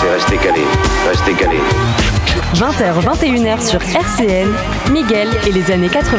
c'est rester calé, rester calé. 20h, 21h sur RCN, Miguel et les années 80.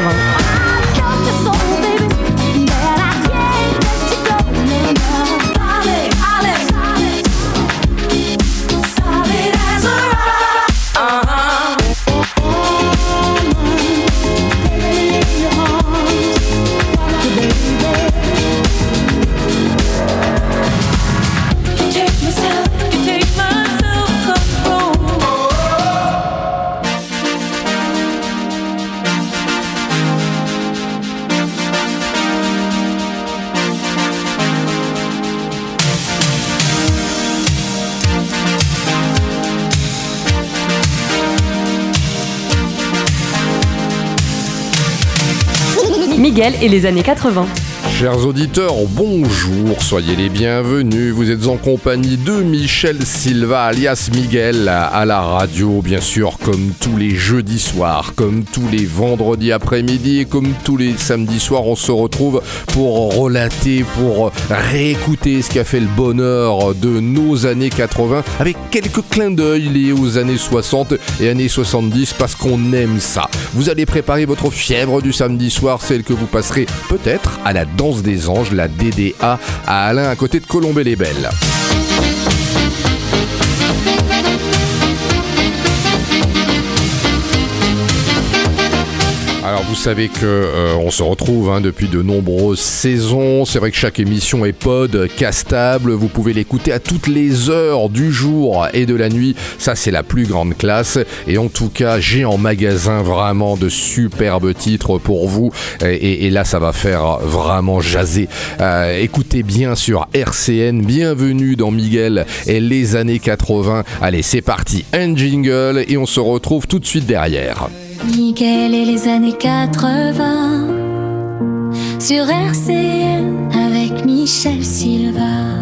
Miguel et les années 80. Chers auditeurs, bonjour, soyez les bienvenus. Vous êtes en compagnie de Michel Silva, alias Miguel, à la radio, bien sûr, comme tous les jeudis soirs, comme tous les vendredis après-midi et comme tous les samedis soirs, on se retrouve pour relater, pour réécouter ce qui a fait le bonheur de nos années 80, avec quelques clins d'œil liés aux années 60 et années 70, parce qu'on aime ça. Vous allez préparer votre fièvre du samedi soir, celle que vous passerez peut-être à la Danse des Anges, la DDA, à Alain, à côté de Colombey-les-Belles. Alors vous savez que on se retrouve depuis de nombreuses saisons. C'est vrai que chaque émission est podcastable. Vous pouvez l'écouter à toutes les heures du jour et de la nuit. Ça, c'est la plus grande classe. Et en tout cas, j'ai en magasin vraiment de superbes titres pour vous. Et là, ça va faire vraiment jaser. Écoutez bien sur RCN. Bienvenue dans Miguel et les années 80. Allez, c'est parti. Un jingle et on se retrouve tout de suite derrière. Miguel et les années 80 sur RCN avec Michel Silva.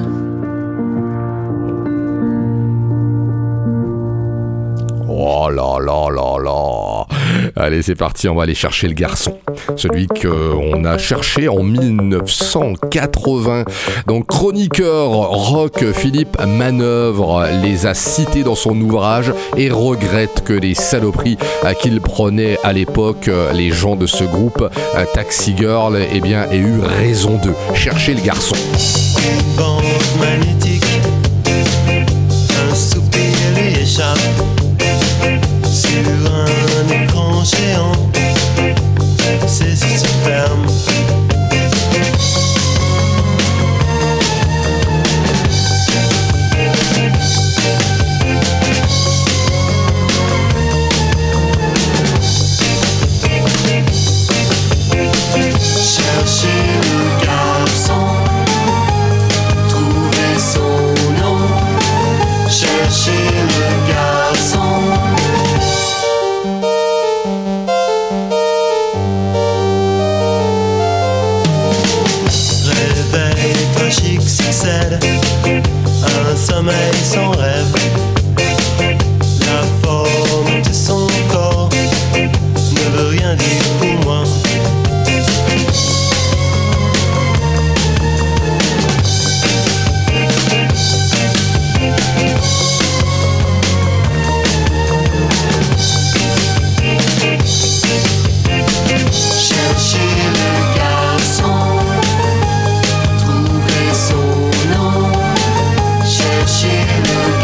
Oh là là là là. Allez, c'est parti, on va aller chercher le garçon. Celui qu'on a cherché en 1980. Donc, chroniqueur rock, Philippe Manœuvre les a cités dans son ouvrage et regrette que les saloperies qu'il prenait à l'époque, les gens de ce groupe, Taxi Girl, eh bien, aient eu raison d'eux. Cherchez le garçon. Bande magnétique, un soupir lui échappe. Sur un écran géant, ses yeux se ferment. Chercher le garçon, trouver son nom. Chercher le garçon. Tragique succède, un sommeil sans rêve. La forme de son corps ne veut rien dire pour moi. Chercher le garçon, trouver son nom, chercher le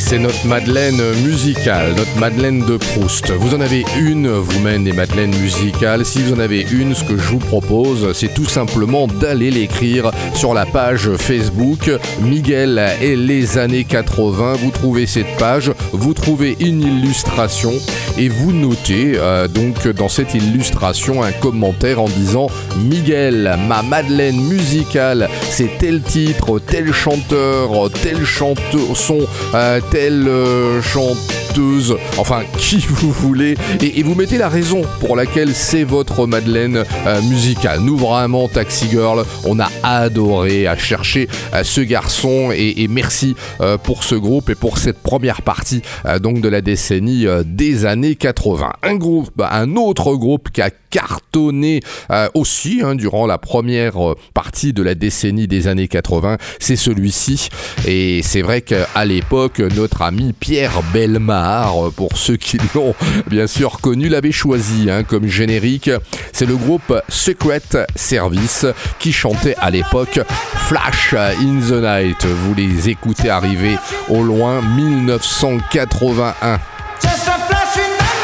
c'est notre Madeleine musicale, notre Madeleine de Proust. Vous en avez une, vous-même, des Madeleines musicales. Si vous en avez une, ce que je vous propose, c'est tout simplement d'aller l'écrire sur la page Facebook Miguel et les années 80. Vous trouvez cette page, vous trouvez une illustration et vous notez donc dans cette illustration un commentaire en disant « Miguel, ma Madeleine musicale, c'est tel titre, tel chanteur, telle chanson, telle chanteuse, enfin qui vous voulez, et vous mettez la raison pour laquelle c'est votre Madeleine musicale. Nous vraiment, Taxi Girl, on a adoré à chercher ce garçon et merci pour ce groupe et pour cette première partie donc de la décennie des années 80. Un autre groupe qui a cartonné aussi durant la première partie de la décennie des années 80, c'est celui-ci. Et c'est vrai qu'à l'époque, notre ami Pierre Bellemare, pour ceux qui l'ont bien sûr connu, l'avait choisi comme générique. C'est le groupe Secret Service qui chantait à l'époque Flash in the Night. Vous les écoutez arriver au loin, 1981. Just a flash in the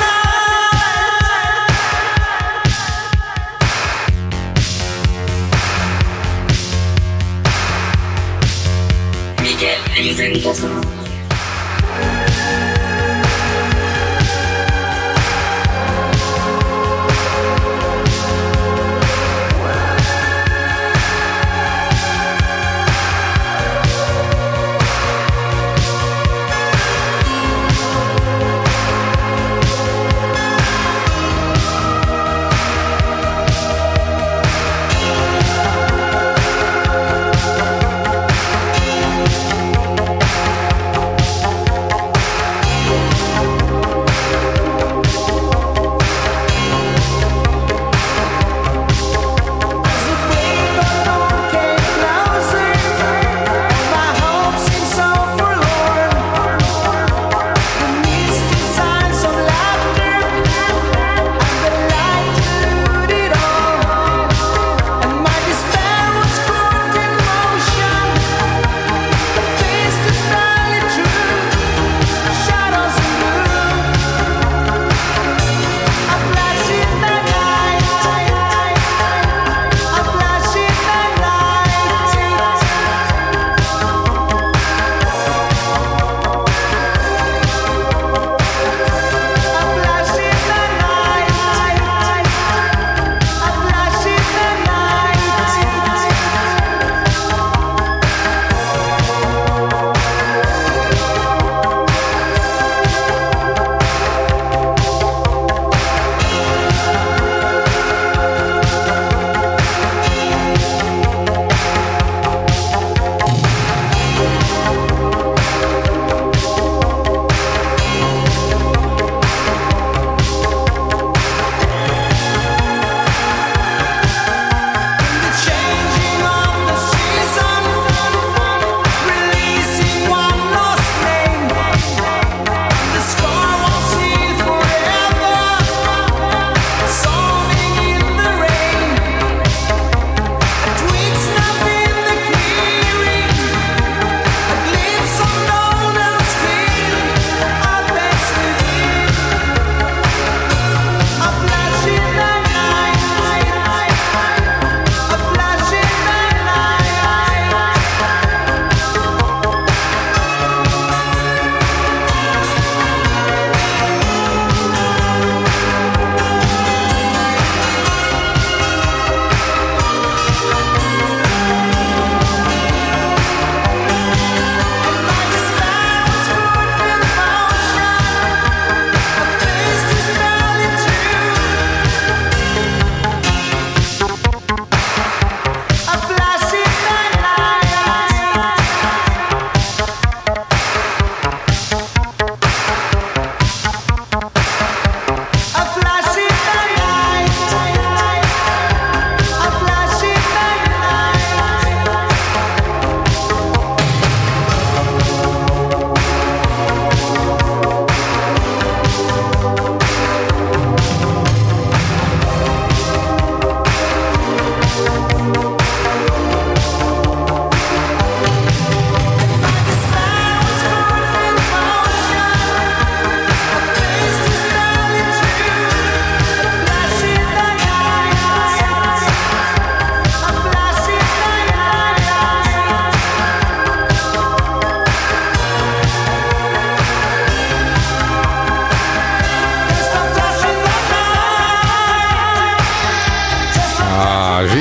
night. Miguel et les années 80.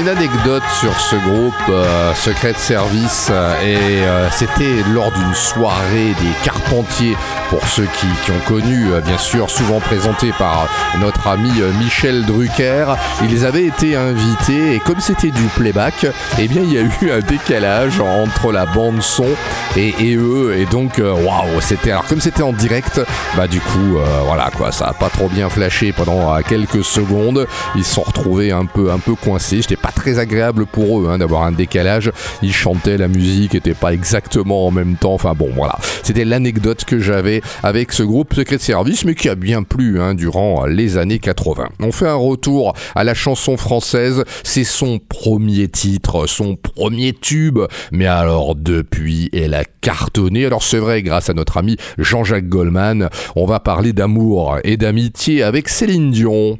anecdote sur ce groupe Secret Service et c'était lors d'une soirée des Carpentiers, pour ceux qui ont connu, bien sûr, souvent présenté par notre ami Michel Drucker. Ils avaient été invités et comme c'était du playback, eh bien il y a eu un décalage entre la bande son et eux, et donc waouh, c'était, alors comme c'était en direct, bah du coup voilà quoi, ça a pas trop bien flashé pendant quelques secondes. Ils se sont retrouvés un peu coincés. C'était pas très agréable pour eux d'avoir un décalage. Ils chantaient, la musique était pas exactement en même temps. Enfin bon, voilà. C'était l'anecdote que j'avais avec ce groupe Secret Service, mais qui a bien plu durant les années 80. On fait un retour à la chanson française. C'est son premier titre, son premier tube. Mais alors depuis, elle a cartonné. Alors c'est vrai, grâce à notre ami Jean-Jacques Goldman, on va parler d'amour et d'amitié avec Céline Dion.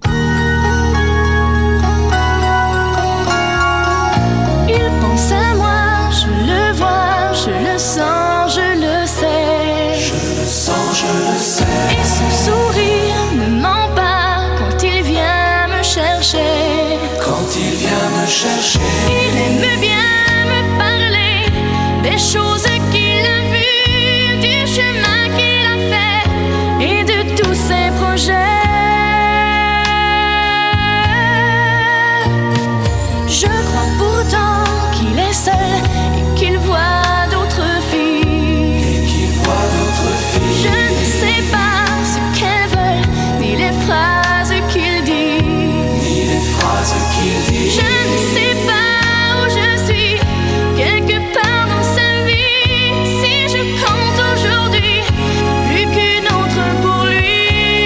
Et son sourire ne ment pas quand il vient me chercher. Il aime bien me parler des choses qu'il a vues, du chemin qu'il a fait et de tous ses projets. Je crois pourtant qu'il est seul et qu'il voit d'autres filles. Je ne sais pas ce qu'elles veulent, ni les phrases qu'il dit. Je ne sais pas où je suis, quelque part dans sa vie. Si je compte aujourd'hui, plus qu'une autre pour lui.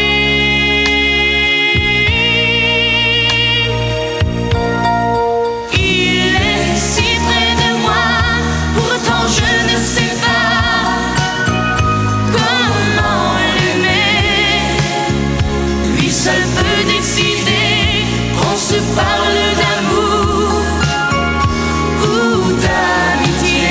Il est si près de moi, pourtant je ne sais pas comment l'aimer. Lui seul peut décider qu'on se parle d'amour ou d'amitié.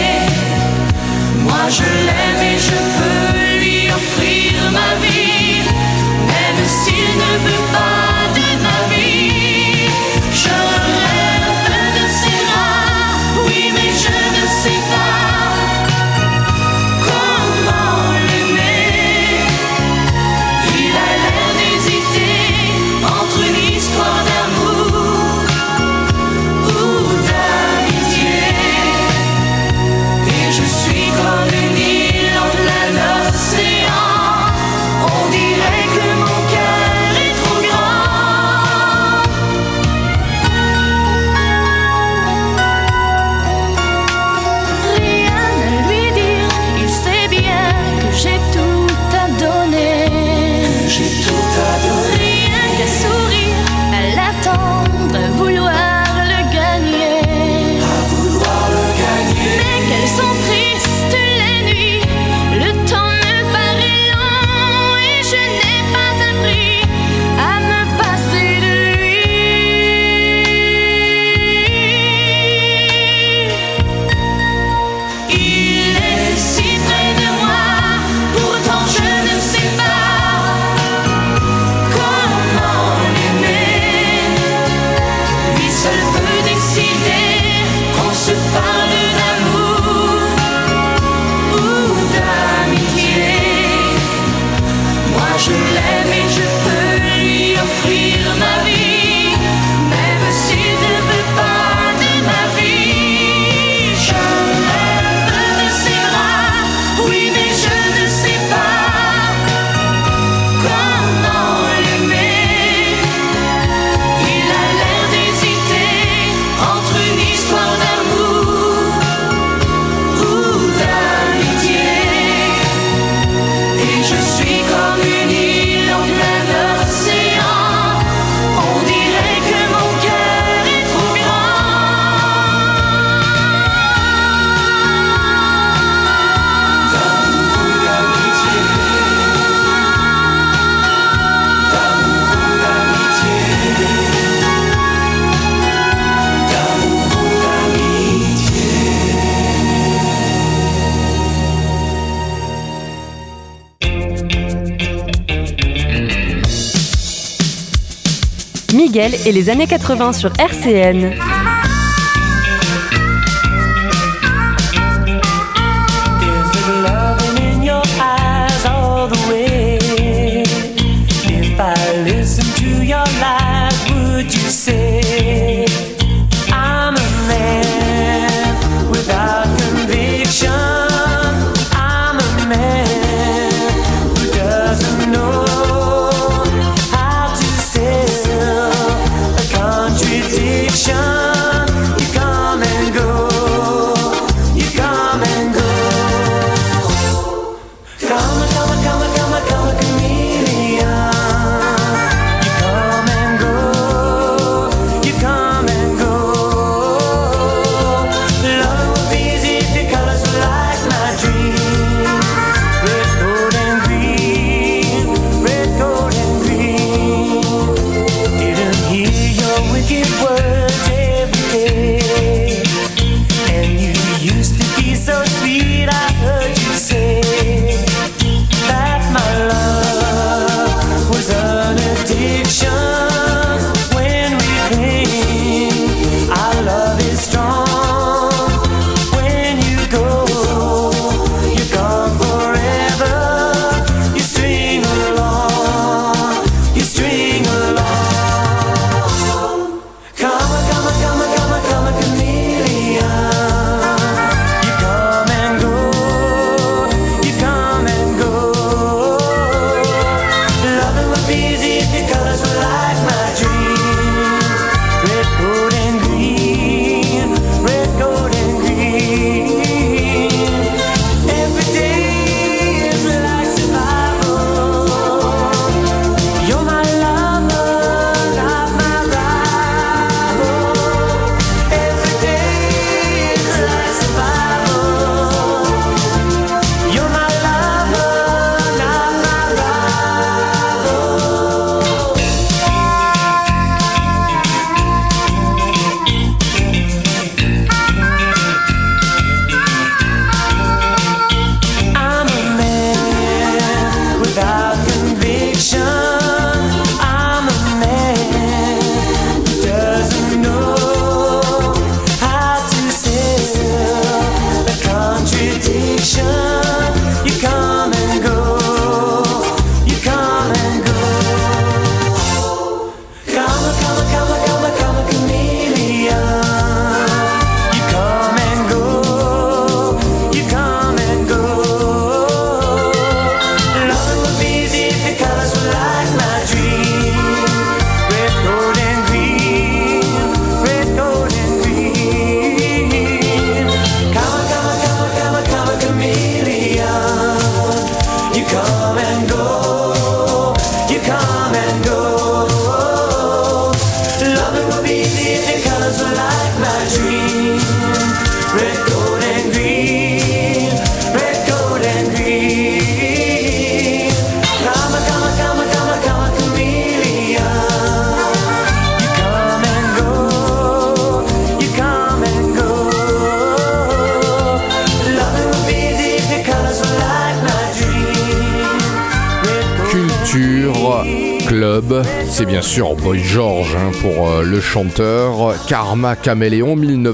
Moi je l'aime et je peux lui offrir ma vie, même s'il ne veut pas de ma vie. Je rêve de ses bras, oui mais je ne sais pas comment l'aimer. Il a l'air d'hésiter entre une histoire d'amour ou d'amitié. Et je suis comme une île en plein océan. On dirait que mon cœur est trop grand. Rien à lui dire, il sait bien que j'ai tout à donner. Rien qu'à sourire, à l'attendre, à vouloir le gagner. Mais qu'elles sont tristes les nuits, le temps me paraît long et je n'ai pas appris à me passer de lui. Il est si près de moi, pourtant je ne sais pas comment l'aimer. Lui seul peut décider qu'on se parle d'amour ou d'amitié. Moi je l'aime et je peux lui offrir ma vie, même s'il ne veut pas de ma vie. Je rêve de ses bras, oui mais je ne sais pas comment l'aimer. Il a l'air d'hésiter entre une histoire d'amour ou d'amitié. Et je suis comme une île en plein océan. On Miguel et les années 80 sur RCN. Club, c'est bien sûr Boy George pour le chanteur. Karma Caméléon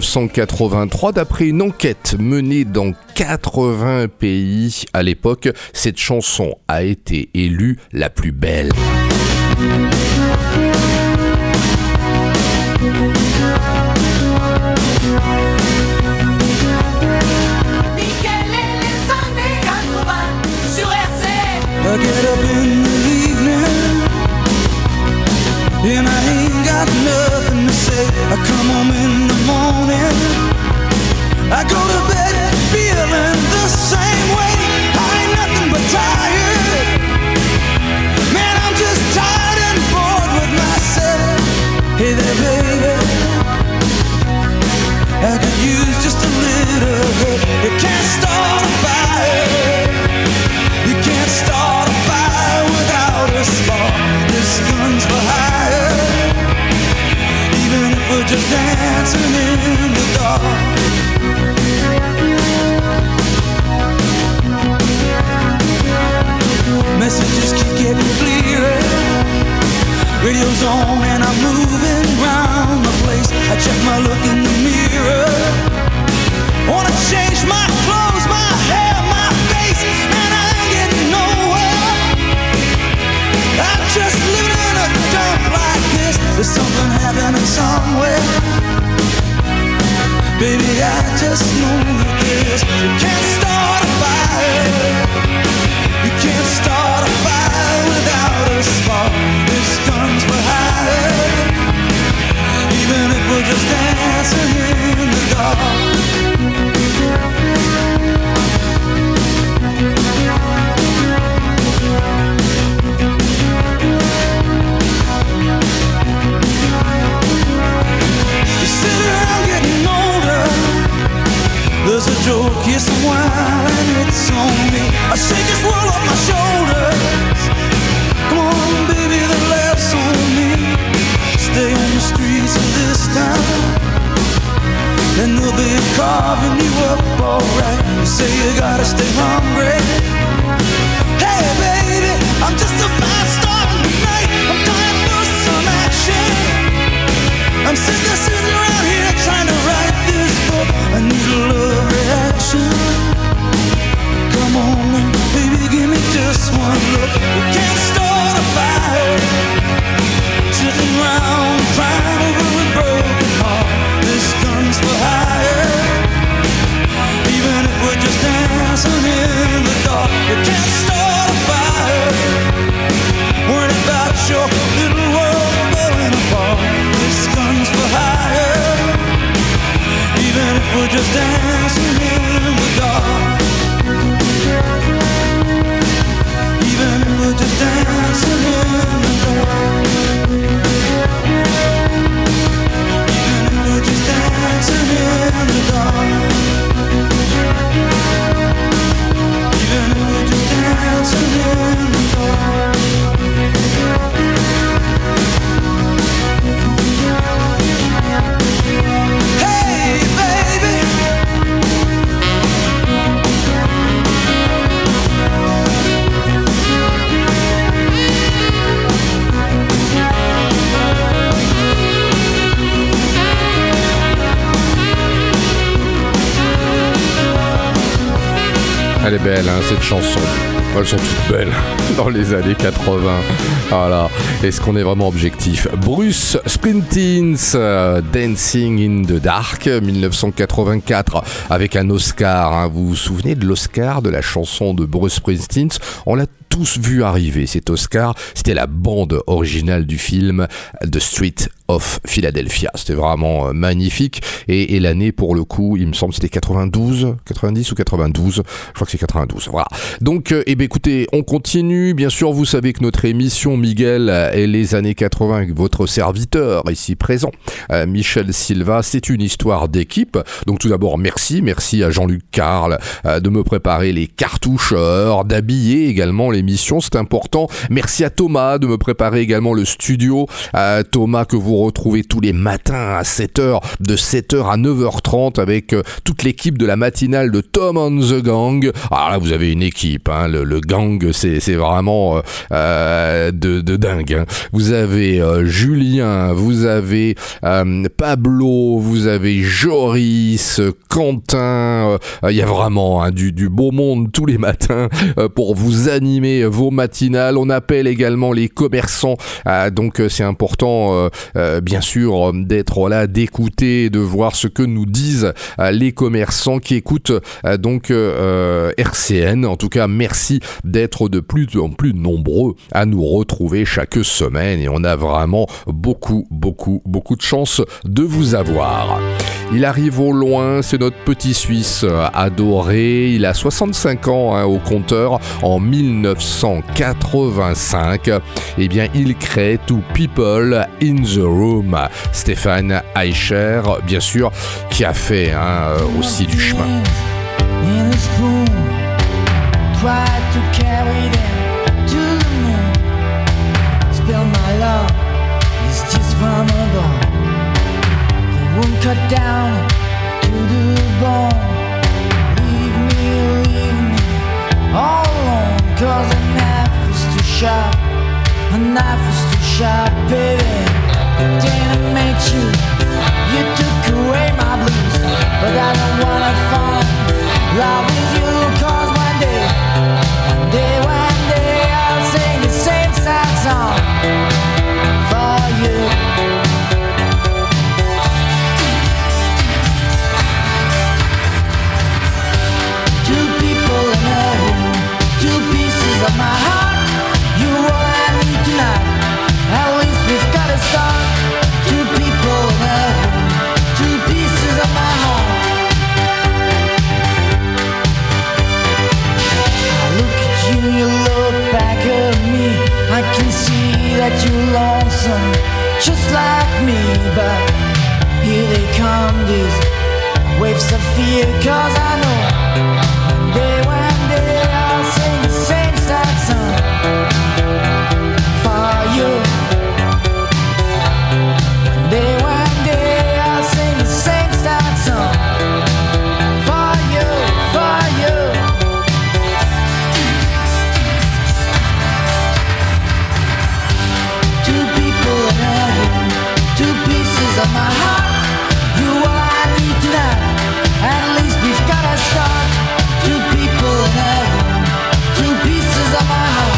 1983, d'après une enquête menée dans 80 pays à l'époque, cette chanson a été élue la plus belle. I get up in the evening and I ain't got nothing to say. I come home in the morning, I go to bed feeling the same way. I ain't nothing but tired, man, I'm just tired and bored with myself. Hey there baby, I could use just a little help. You can't start a fire, you can't start a fire without a spark. This gun's for hire, even if we're just dancing in the dark. Messages keep getting clearer, radio goes on and I'm moving round the place. I check my look in the mirror. Wanna change my clothes, my hair, my face, and I ain't getting nowhere. I'm just living in a dump like this. There's something happening somewhere. Baby, I just know this. You can't start a fire. You can't start a fire without a spark. This gun's for hire. Even if we're just dancing in the dark. You sit around getting older. There's a joke, yes, a while, and it's on me. I shake this world off my shoulders. Come on, baby, the laugh's on me. Stay on the streets of this town, and they'll be carving you up alright. You say you gotta stay hungry. Hey, baby, I'm just a fast star tonight. I'm dying for some action. I'm sitting around here trying to write this book. I need a love reaction. Come on, baby, give me just one look. We can't start a fire. Sitting around crying over a broken heart. This gun's for hire. Even if we're just dancing in the dark. We can't start a fire. Worrying about your little world falling apart. This gun's for hire. Even if we're just dancing in the dark. Even if we're just dancing in the dark. Even if we're just dancing in the dark. Even if we're just dancing in the dark. Hey, baby. Elle est belle, hein, cette chanson. Elles sont toutes belles dans les années 80. Voilà. Est-ce qu'on est vraiment objectif? Bruce Springsteen, Dancing in the Dark, 1984, avec un Oscar. Hein. Vous vous souvenez de l'Oscar de la chanson de Bruce Springsteen? On l'a tous vu arriver, cet Oscar. C'était la bande originale du film The Street of Philadelphia. C'était vraiment magnifique. Et l'année, pour le coup, il me semble, c'était 90 ou 92. Je crois que c'est 92. Voilà. Donc, écoutez, on continue. Bien sûr, vous savez que notre émission, Miguel et les années 80, avec votre serviteur ici présent, Michel Silva, c'est une histoire d'équipe. Donc, tout d'abord, merci à Jean-Luc Carl de me préparer les cartoucheurs, d'habiller également l'émission, c'est important. Merci à Thomas de me préparer également le studio. Thomas que vous retrouvez tous les matins à 7h, de 7h à 9h30 avec toute l'équipe de la matinale de Tom and the Gang. Alors là, vous avez une équipe, hein, le gang, c'est vraiment de dingue. Hein. Vous avez Julien, vous avez Pablo, vous avez Joris, Quentin. Il y a vraiment du beau monde tous les matins pour vous animer vos matinales. On appelle également les commerçants. Donc c'est important, bien sûr, d'être là, d'écouter, de voir ce que nous disent les commerçants qui écoutent donc RCN. En tout cas, merci d'être de plus en plus nombreux à nous retrouver chaque semaine et on a vraiment beaucoup de chance de vous avoir. Il arrive au loin, c'est notre petit Suisse adoré. Il a 65 ans hein, au compteur. En 1985, eh bien, il crée Two People in the Room. Stéphane Eicher, bien sûr, qui a fait hein, aussi du chemin. Cut down to the bone. Leave me all alone. 'Cause a knife is too sharp. A knife is too sharp, baby. didn't meet you. You took away my blues, but I don't wanna fall in love with you. 'Cause one day I'll sing the same sad song for you. Two people in a room, two pieces of my heart. You all I need tonight. At least we've got to start. Two people in a room, two pieces of my heart. I look at you, you look back at me. I can see that you're lonesome, just like me. But here they come, these waves of fear. 'Cause I know one day I'll sing the same sad song for you. One day I'll sing the same sad song for you, for you. Two people in a room, two pieces of my heart. You all I need tonight. At least we've got to start. Two people in a room, two pieces of my heart.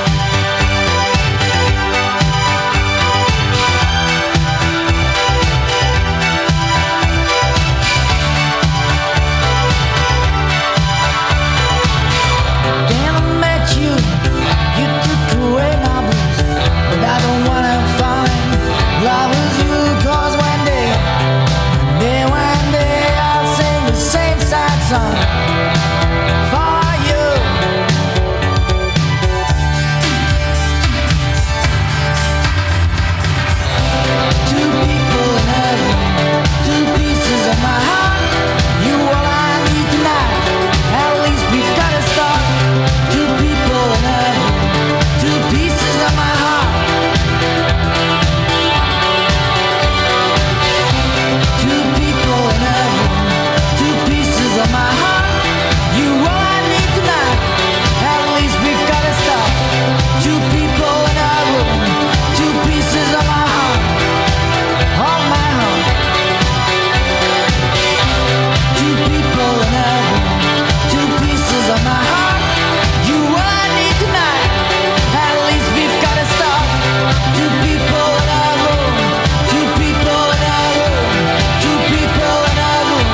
Then I met you, you took away my blues, but I don't wanna find love with you. 'Cause one day I'll sing the same sad song for you. Two people in a room, two pieces of my heart. You all I need tonight. At least we've got to start. Two people in a room, two pieces of my heart. Two people in a room, two pieces of my heart. You all I need tonight. At least we've got to start. Two people in a room, two pieces of my heart. Of my heart. Two people in a room, two pieces of my heart. You all I need tonight. At least we've got to start. Two people in a room, two people in a room, two people in a room.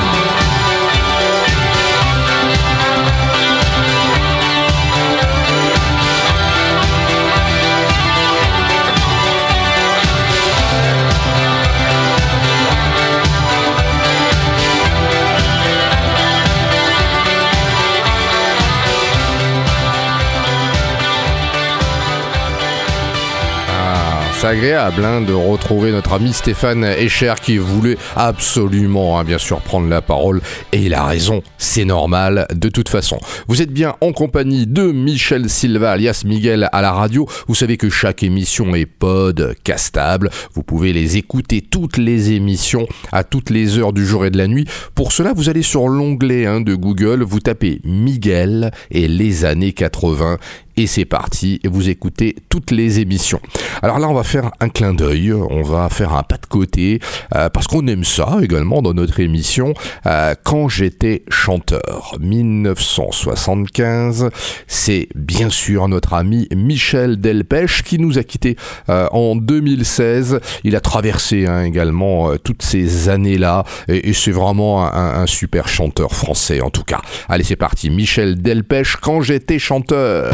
C'est agréable de retrouver notre ami Stéphane Escher qui voulait absolument, bien sûr, prendre la parole. Et il a raison, c'est normal de toute façon. Vous êtes bien en compagnie de Michel Silva, alias Miguel à la radio. Vous savez que chaque émission est podcastable. Vous pouvez les écouter, toutes les émissions, à toutes les heures du jour et de la nuit. Pour cela, vous allez sur l'onglet de Google, vous tapez Miguel et les années 80. Et c'est parti, et vous écoutez toutes les émissions. Alors là, on va faire un clin d'œil, on va faire un pas de côté, parce qu'on aime ça également dans notre émission. Quand j'étais chanteur, 1975, c'est bien sûr notre ami Michel Delpech qui nous a quittés en 2016. Il a traversé également toutes ces années-là, et c'est vraiment un super chanteur français en tout cas. Allez, c'est parti, Michel Delpech, quand j'étais chanteur.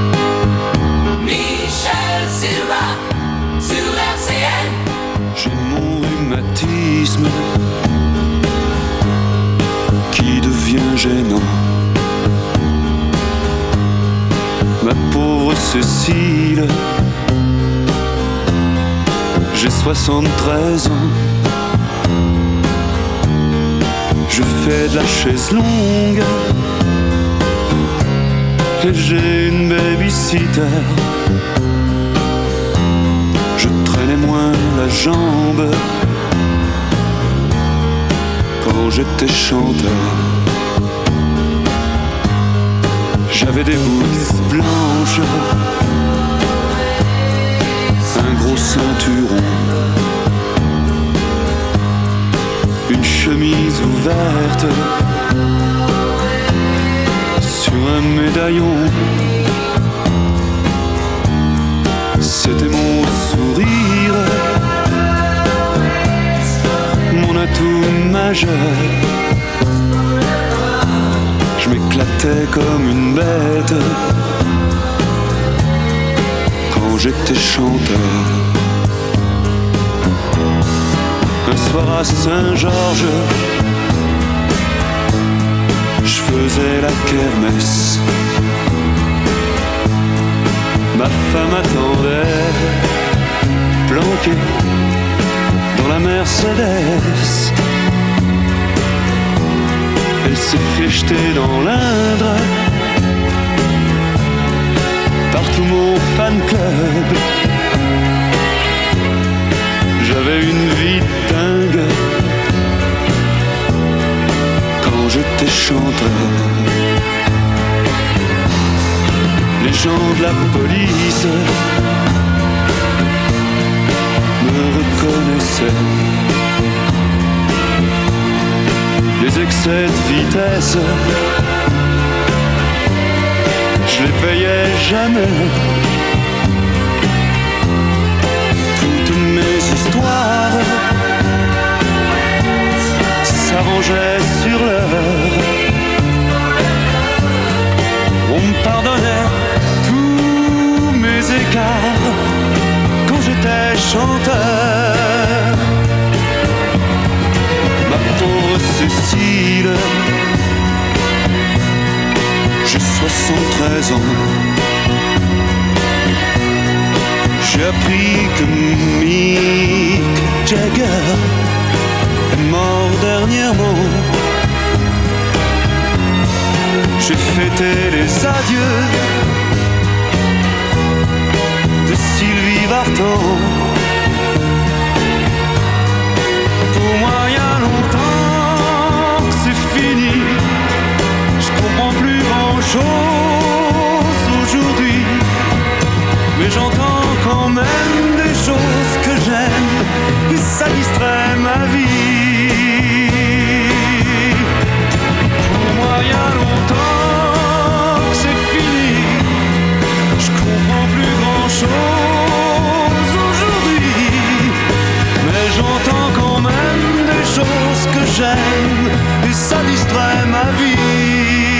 Michel Silva sur RCN. J'ai mon rhumatisme qui devient gênant. Ma pauvre Cécile, j'ai 73 ans. Je fais de la chaise longue et j'ai une babysitter. Je traînais moins la jambe quand j'étais chanteur. J'avais des boules blanches, un gros ceinturon, chemise ouverte sur un médaillon. C'était mon sourire, mon atout majeur. Je m'éclatais comme une bête quand j'étais chanteur. Un soir à Saint-Georges, je faisais la kermesse. Ma femme attendait, planquée dans la Mercedes. Elle s'est fait jeter dans l'Indre par tout mon fan club. J'avais une vie dingue quand j'étais chanteur. Les gens de la police me reconnaissaient. Les excès de vitesse, je les payais jamais. Toutes mes histoires s'arrangeaient sur l'heure. On me pardonnait tous mes écarts quand j'étais chanteur. Ma pauvre Cécile, j'ai 73 ans. J'ai appris que Mick Jagger est mort dernièrement. J'ai fêté les adieux de Sylvie Vartan. Pour moi, il y a longtemps que c'est fini. Je comprends plus grand-chose aujourd'hui, mais j'entends quand même des choses que j'aime et ça distrait ma vie. Pour moi, il y a longtemps que c'est fini. Je comprends plus grand-chose aujourd'hui, mais j'entends quand même des choses que j'aime et ça distrait ma vie.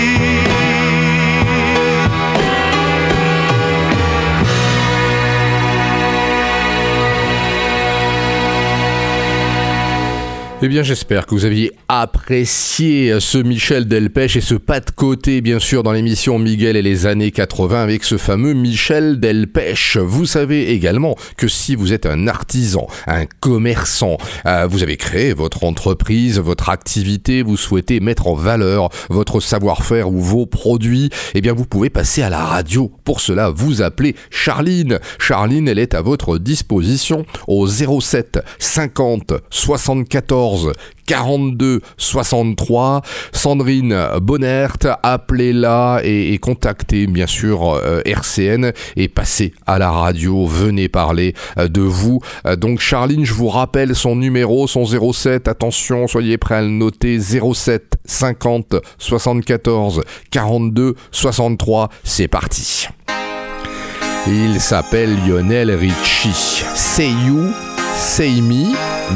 Eh bien, j'espère que vous aviez apprécié ce Michel Delpech et ce pas de côté, bien sûr, dans l'émission Miguel et les années 80 avec ce fameux Michel Delpech. Vous savez également que si vous êtes un artisan, un commerçant, vous avez créé votre entreprise, votre activité, vous souhaitez mettre en valeur votre savoir-faire ou vos produits, eh bien, vous pouvez passer à la radio. Pour cela, vous appelez Charline. Charline, elle est à votre disposition au 07 50 74 42 63. Sandrine Bonnert, appelez-la et contactez bien sûr RCN et passez à la radio, venez parler de vous. Donc Charline, je vous rappelle son numéro, son 07, attention, soyez prêts à le noter, 07 50 74 42 63, c'est parti. Il s'appelle Lionel Richie. Say You, Say Me,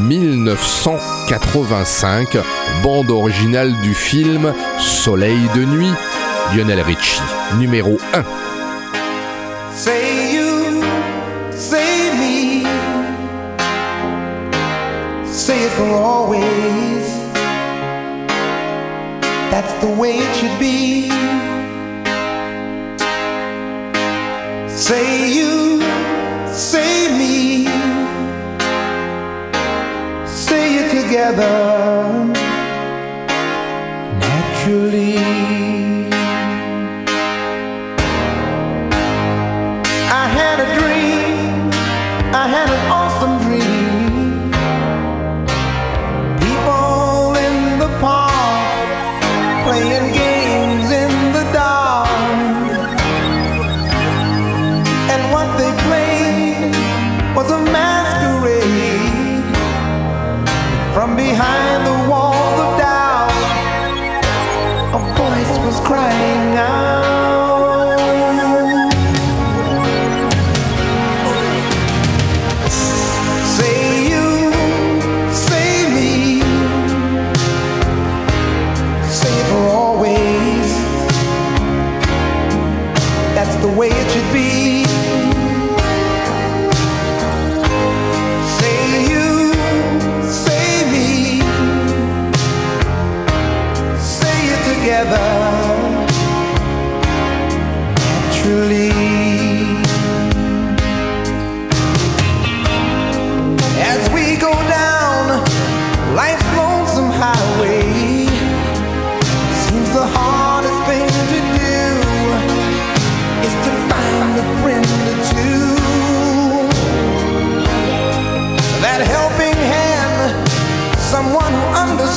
1985, bande originale du film Soleil de nuit. Lionel Richie, numéro 1. Say you, say me, say it for always. That's the way it should be. Say you, say me, say it together naturally. I had a dream, I had an awesome dream. People in the park playing games in the dark, and what they played was a masquerade from behind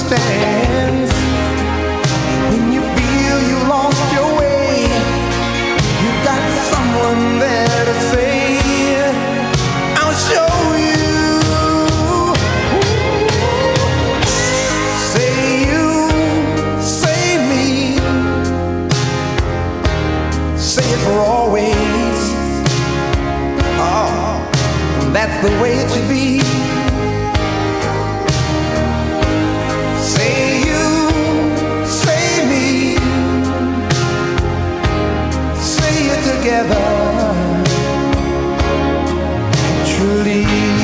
understands. When you feel you lost your way, you got someone there to say, I'll show you. Say you, say me, say it for always. Oh, that's the way it should be. Say you, say me, say it together, naturally.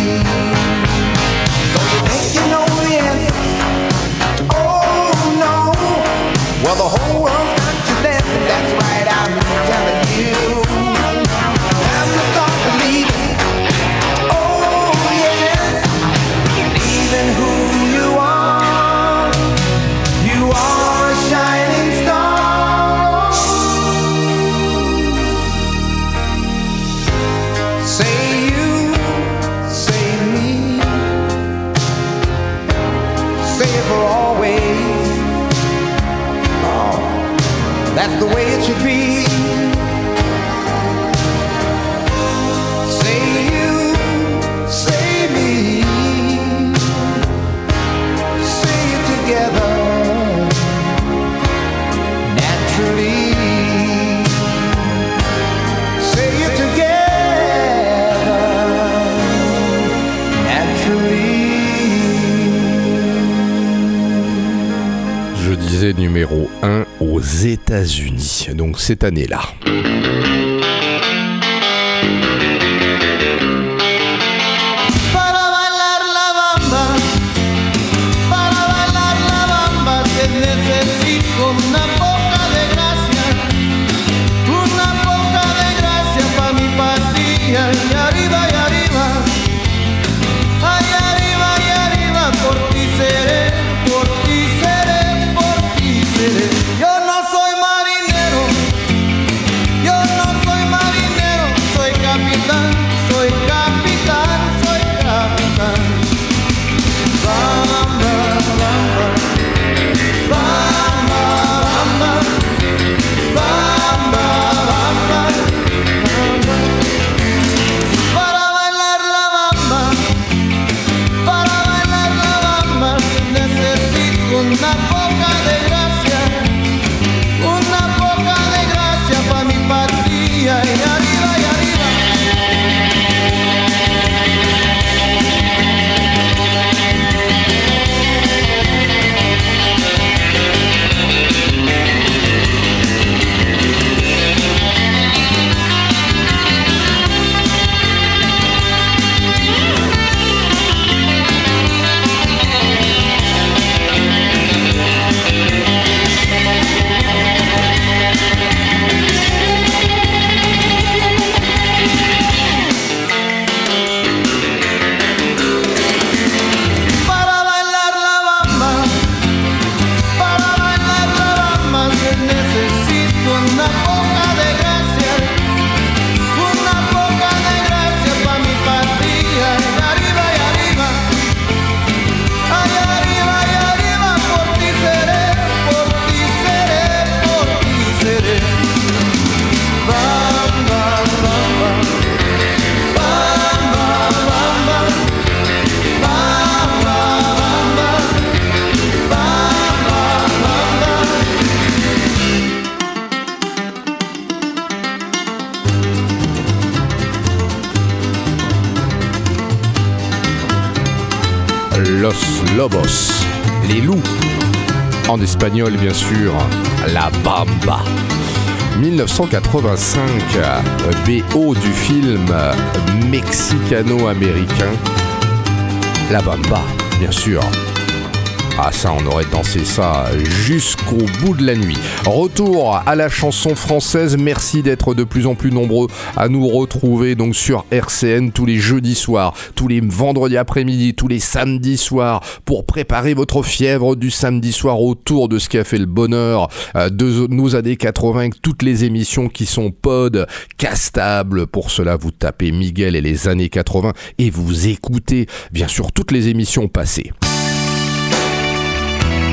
So you think you know the answer? Oh no. Well, the whole world's got you dancing. That's right, I'm telling you. Time to start believing. Oh yes, believe in who you are. You are a shining star. Say you, say me, say it for always. Oh, that's the way it should be. Say you, say me, say it together, naturally. Say it together, naturally. Je disais numéro 1 aux États-Unis, donc cette année-là. Para bailar la bamba, que necesito una poca de gracia pa' mi patria. Y arriba, ay arriba, por ti seré, por ti seré, por ti seré. Yo no soy marinero, soy capitán, soy capitán, soy capitán. Bamba, bamba, bamba, bamba, bamba, bamba, bamba. Para bailar la bamba, necesito una poca de gracia pa' mi patria. Y arriba, para bailar la bamba, necesito una poca de gracia pa' mi patria. Y arriba, ay arriba, por ti seré, por ti seré, por ti seré. Bamba, bamba, bamba, bamba, bamba, bamba, bamba, bamba. Los Lobos, les loups. En espagnol, bien sûr, la Bamba. 1985, BO du film mexicano-américain, la Bamba, bien sûr. Ah ça, on aurait dansé ça jusqu'au bout de la nuit. Retour à la chanson française. Merci d'être de plus en plus nombreux à nous retrouver donc sur RCN tous les jeudis soirs, tous les vendredis après-midi, tous les samedis soirs pour préparer votre fièvre du samedi soir autour de ce qui a fait le bonheur de nos années 80, toutes les émissions qui sont podcastables. Pour cela, vous tapez Miguel et les années 80 et vous écoutez bien sûr toutes les émissions passées.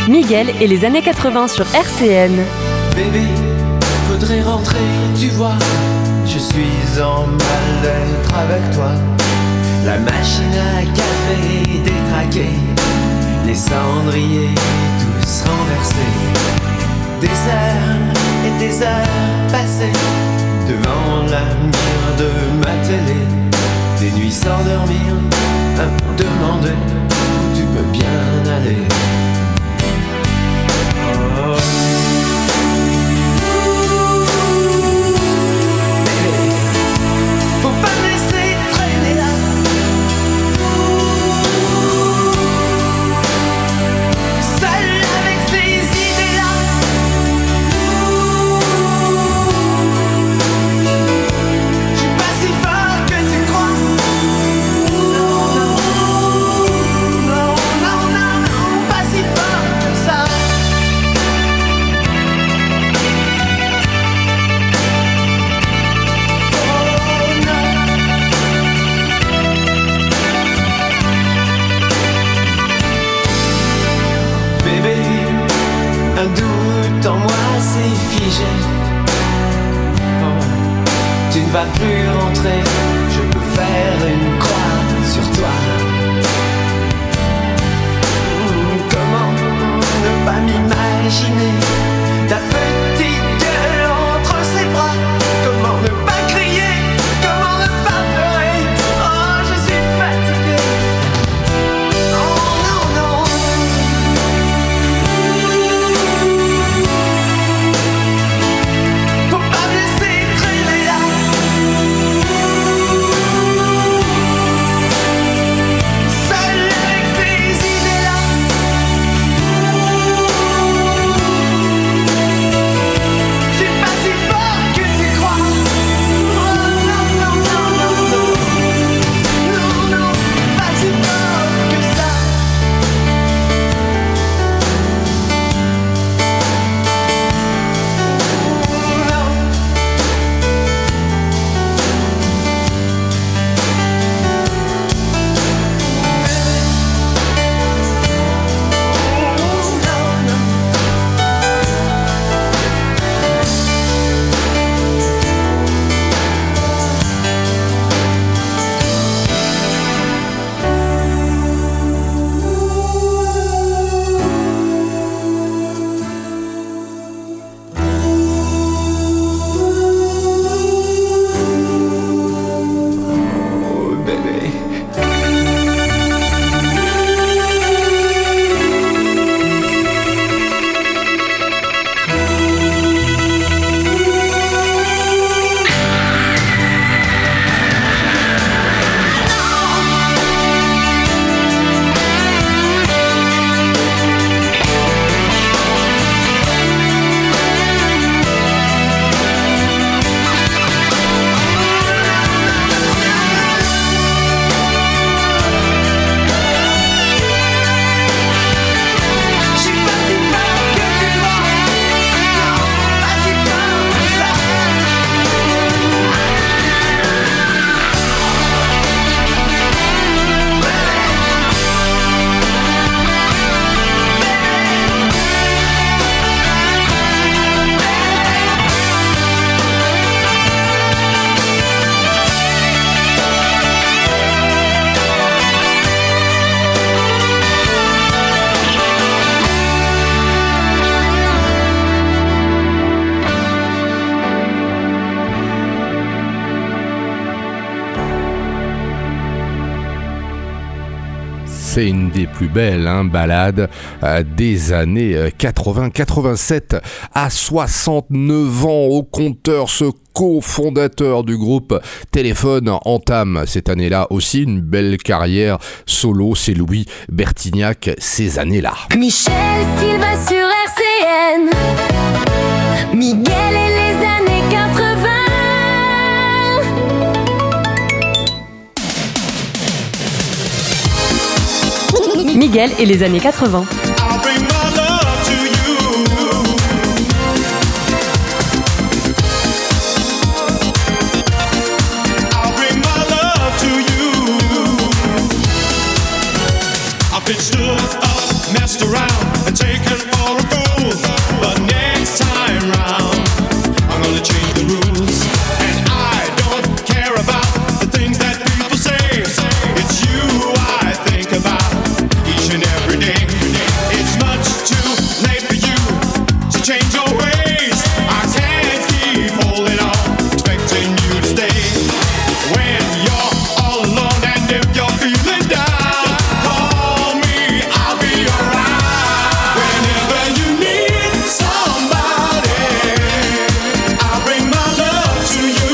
Miguel et les années 80 sur RCN. Bébé, faudrait rentrer, tu vois. Je suis en mal-être avec toi. La machine à café détraquée, les cendriers tous renversés. Des heures et des heures passées devant la mire de ma télé. Des nuits sans dormir, à me demander où tu peux bien aller. Oh. Faut pas me laisser traîner là. Seul avec ces idées-là. Je suis pas si fort que tu crois. Non, non, non, non, non, non, pas si fort que ça. Bébé, un doute en moi s'est figé. Oh, tu ne vas plus rentrer, je peux faire une croix sur toi. Comment ne pas m'imaginer ta petite gueule entre ses bras? Comment ne pas crier? Comment ne pas pleurer? Oh, je suis fatigué. Oh non, non. Faut pas me laisser traîner là. Seul avec ces idées-là. Je suis pas si fort que tu crois. Oh non, non, non, non, non. Non, non, pas si fort que ça. Oh bébé. Je suis pas si fort que tu crois. Non, pas si fort que ça. C'est une des plus belles ballades des années 80-87. À 69 ans au compteur, ce cofondateur du groupe Téléphone entame cette année-là aussi une belle carrière solo. C'est Louis Bertignac ces années-là. Michel Silva sur RCN. Miguel et les années 80. Miguel et les années 80. I'll bring my love to you. I'll bring my love to you. I've been stood up, messed around, and taken taken for a fool. But next time round, I'm gonna change the rules. And I don't care about the things that people say. It's you I think about each and every day. It's much too late for you to change your ways. I can't keep holding on, expecting you to stay. When you're all alone and if you're feeling down, call me, I'll be around. Whenever you need somebody, I'll bring my love to you.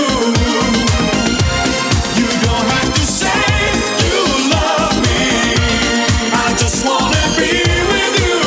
You don't have to say you love me, I just wanna be with you.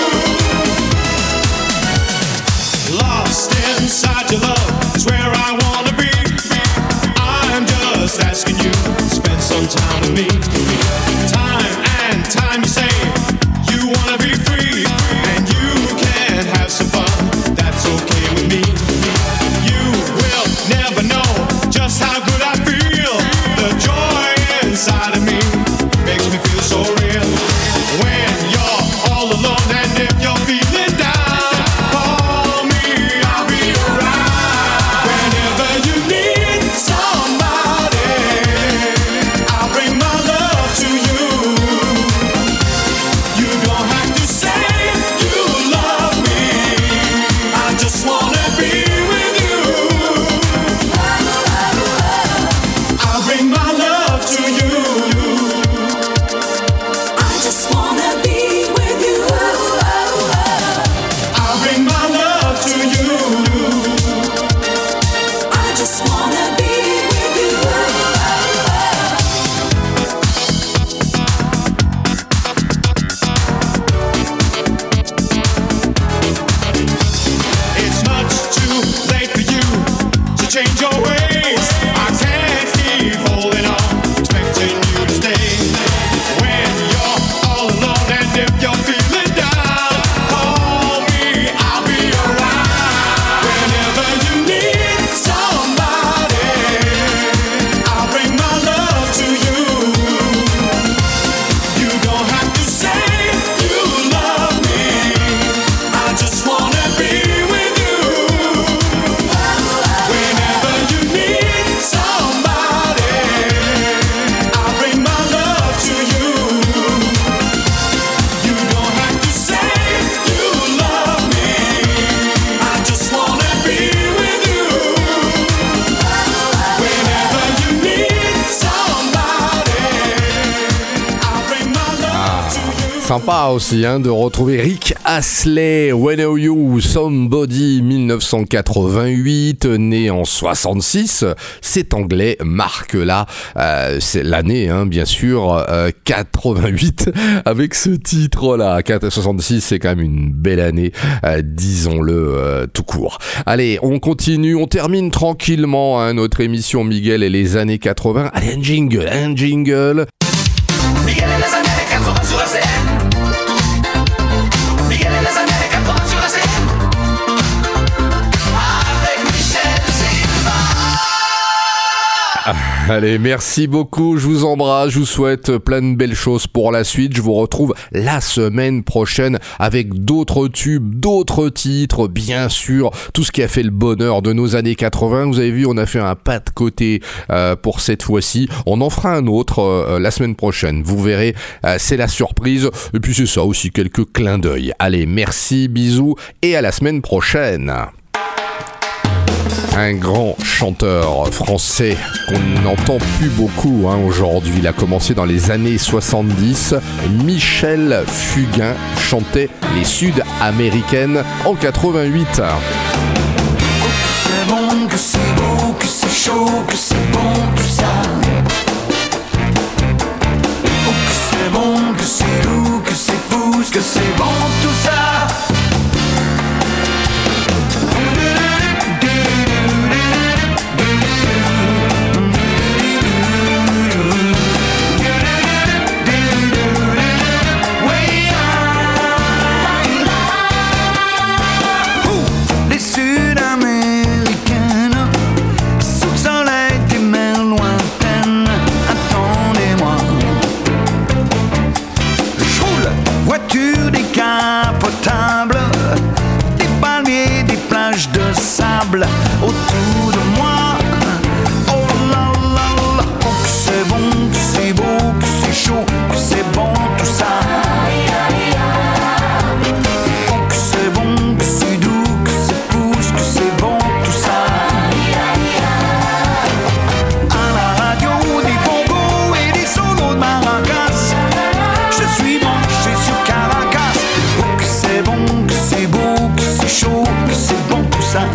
Lost inside your love is where I wanna be. I'm just asking you to spend some time with me. Time and time you say you wanna be free, and you can have some fun, that's okay with me. You will never know just how good I feel. The joy inside of me makes me feel so real. When you're all alone and if you're feeling down, call me, I'll be around. Whenever you need somebody, I'll bring my love to you. You don't have to say you love me, I just wanna be with you. I'll bring my love to you. I just wanna be with you. I'll bring my love to you. I just wanna be with you. It's much too late for you to change your ways. I can't keep holding on, expecting you to stay. When you're all alone and if you're feeling down, call me, I'll be around. Whenever you need somebody, I'll bring my love to you. You don't have to say you love me, I just wanna be with you. Whenever you need somebody, I'll bring my love to you. You don't have to say you love me, I just wanna be with you. Whenever you need somebody, I'll bring my love to you. Sympa aussi de retrouver Rick Astley, When Are You, Somebody, 1988, né en 66. Cet anglais marque là, c'est l'année bien sûr, 88 avec ce titre-là. 66, c'est quand même une belle année, disons-le tout court. Allez, on continue, on termine tranquillement notre émission Miguel et les années 80. Allez, un jingle. Miguel et les années 80 sur RCN. Miguel et les années 80 sur RCN. Avec Michel Silva. Allez, merci beaucoup, je vous embrasse, je vous souhaite plein de belles choses pour la suite. Je vous retrouve la semaine prochaine avec d'autres tubes, d'autres titres, bien sûr, tout ce qui a fait le bonheur de nos années 80. Vous avez vu, on a fait un pas de côté pour cette fois-ci. On en fera un autre la semaine prochaine. Vous verrez, c'est la surprise. Et puis c'est ça aussi, quelques clins d'œil. Allez, merci, bisous et à la semaine prochaine. Un grand chanteur français qu'on n'entend plus beaucoup aujourd'hui. Il a commencé dans les années 70. Michel Fugain chantait les Sud-Américaines en 88. C'est bon, que c'est beau, que c'est chaud, que c'est bon tout ça. Oh, que c'est bon, que c'est doux, que c'est fou, que c'est bon tout ça. Les Sud-Américaines, sous le soleil des mers lointaines, attendez-moi. Je roule, voiture décapotable. chaud, que c'est bon tout ça.